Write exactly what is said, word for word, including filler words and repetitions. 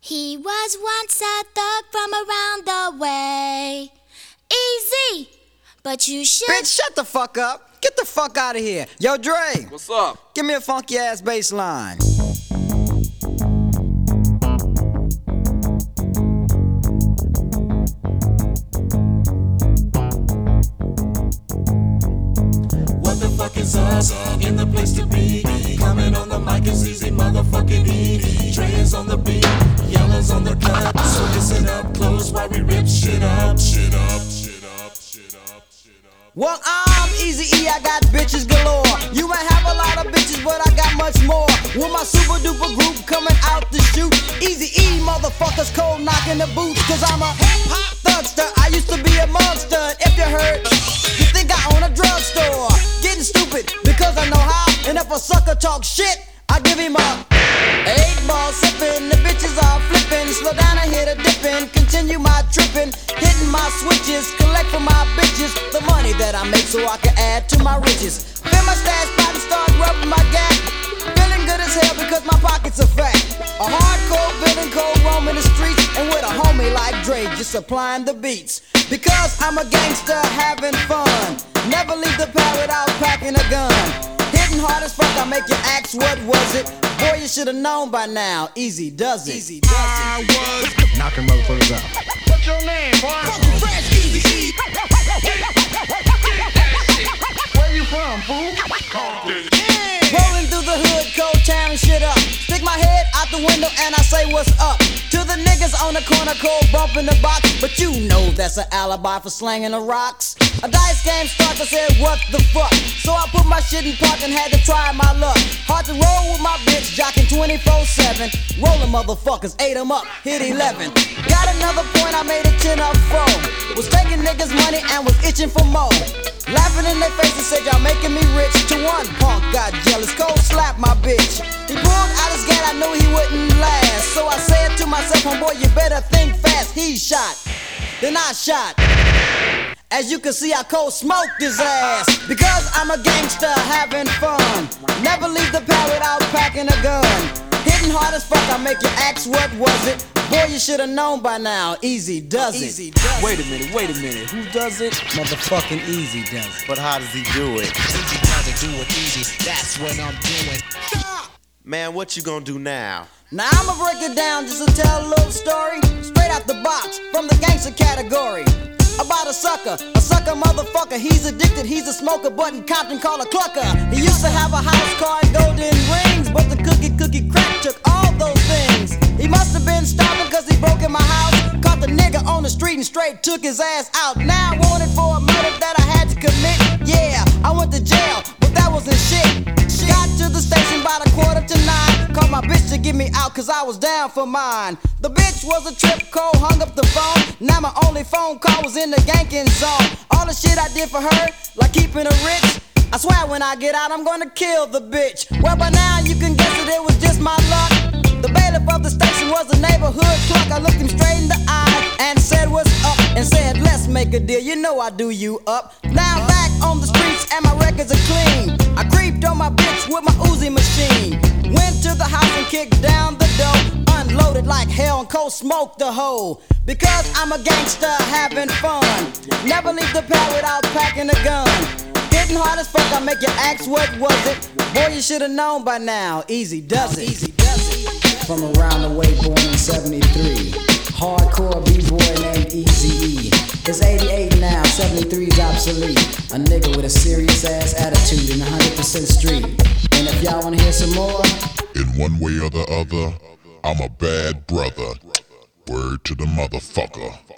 He was once a thug from around the way. Easy, but you should. Bitch, shut the fuck up. Get the fuck out of here. Yo, Dre. What's up? Give me a funky ass bass line. What the fuck is us? In the place to be. Coming on the mic is easy, motherfucking E. Dre is on the beat, Yellow's on the cut. So listen up close while we rip shit up, shit up, shit up, shit up, shit up. Well, I'm Easy E, I got bitches galore. You might have a lot of bitches, but I got much more. With my super duper group coming out to shoot. Easy E, motherfuckers cold knocking the boots. Cause I'm a hip-hop thugster, I used to be a monster. If you heard, you think I own a drugstore. Getting stupid because I know how. And if a sucker talk shit, I give him a eight ball sipping. The bitches are flipping. Slow down and hit a dipping. Continue my tripping. Hitting my switches. Collect for my bitches the money that I make so I can add to my riches. Fill my stash pot and start rubbing my gap. Feeling good as hell because my pockets are fat. A hardcore villain, cold roaming the streets. And with a homie like Dre just supplying the beats. Because I'm a gangster having fun. Never leave the pad without packing a gun. Hitting hard as fuck, I make you ask what was it. Boy, you should've known by now. Easy does it. Easy does it. I was knocking motherfuckers out. What's your name, boy? Fucking fresh, Easy E. Where you from, fool? Rolling through the hood, cold tearing shit up. Stick my head out the window and I say what's up. To the niggas on the corner, cold bumping the box. But you know that's an alibi for slanging the rocks. A dice game starts, I said what the fuck. So I put my shit in park and had to try my luck. Hard to roll with my bitch, jocking twenty-four seven. Rolling motherfuckers, ate them up, hit eleven. Got another point, I made a ten up four. Was taking niggas money and was itching for more. Laughing in their faces, said y'all making me rich. To one punk got jealous, cold slapped my bitch. He pulled out his gun, I knew he wouldn't last. So I said to myself, homeboy, you better think fast. He shot, then I shot. As you can see, I cold smoked his ass. Because I'm a gangster having fun. Never leave the pad without packing a gun. Hitting hard as fuck, I make you ask what was it. Boy, you should've known by now. Easy does it. Easy does it. Wait a minute, wait a minute. Who does it? Motherfucking Easy does it. But how does he do it? Easy does it, do it easy, that's what I'm doing. Man, what you gonna do now? Now I'ma break it down just to tell a little story. Straight out the box, from the gangster category. About a sucker, a sucker motherfucker. He's addicted, he's a smoker, but in Compton called a clucker. He used to have a house car and golden rings, but the cookie cookie crack took all those things. He must have been starving cause he broke in my house. Caught the nigga on the street and straight took his ass out. Now wanted for a murder that I had to commit. Yeah, I went to jail, but that wasn't shit. Got to the station about a quarter to nine. Called my bitch to get me out cause I was down for mine. The bitch was a trip cold, hung up the phone. Now my only phone call was in the ganking zone. All the shit I did for her, like keeping her rich. I swear when I get out I'm gonna kill the bitch. Well by now you can guess that it was just my luck. The bailiff of the station was a neighborhood clerk. I looked him straight in the eye and said what's up. And said let's make a deal, you know I do you up. Now back on the streets and my records are clean. I creeped on my bitch with my Uzi machine. Went to the house and kicked down the door. Unloaded like hell and cold smoked the hole. Because I'm a gangster having fun. Never leave the pad without packing a gun. Hitting hard as fuck, I make you ask what was it. Boy, you should've known by now. Easy does it. Easy does it. From around the way, born in seventy-three. Hardcore B-boy named Easy E. It's eighty-eight now, seventy-three's obsolete. A nigga with a serious ass attitude in one hundred percent street. And if y'all wanna hear some more, in one way or the other, I'm a bad brother. Word to the motherfucker.